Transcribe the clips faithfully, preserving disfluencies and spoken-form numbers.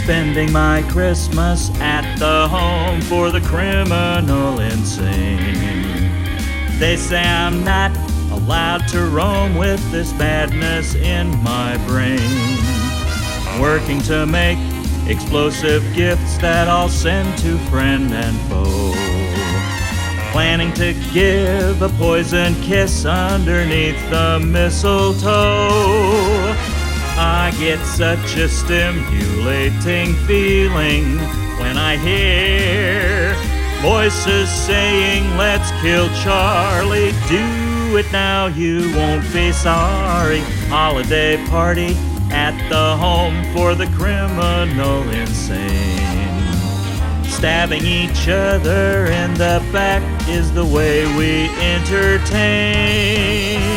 spending my Christmas at the home for the criminal insane. They say I'm not allowed to roam with this madness in my brain. Working to make explosive gifts that I'll send to friend and foe. Planning to give a poison kiss underneath the mistletoe. I get such a stimulating feeling when I hear voices saying, let's kill Charlie. Do it now, you won't be sorry. Holiday party at the home for the criminal insane. Stabbing each other in the back is the way we entertain.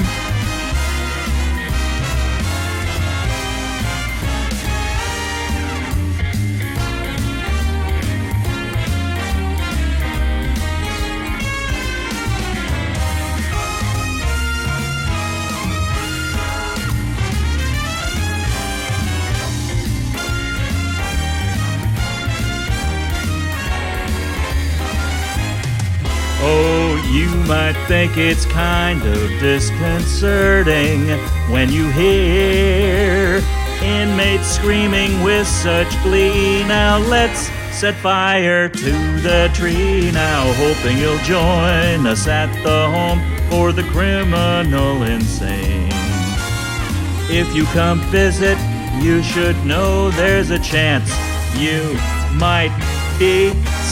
Oh, you might think it's kind of disconcerting when you hear inmates screaming with such glee. Now let's set fire to the tree now, hoping you'll join us at the home for the criminal insane. If you come visit, you should know there's a chance you might be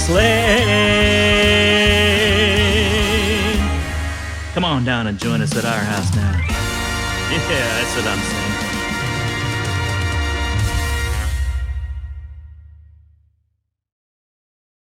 slain. Come on down and join us at our house now. Yeah, that's what I'm saying.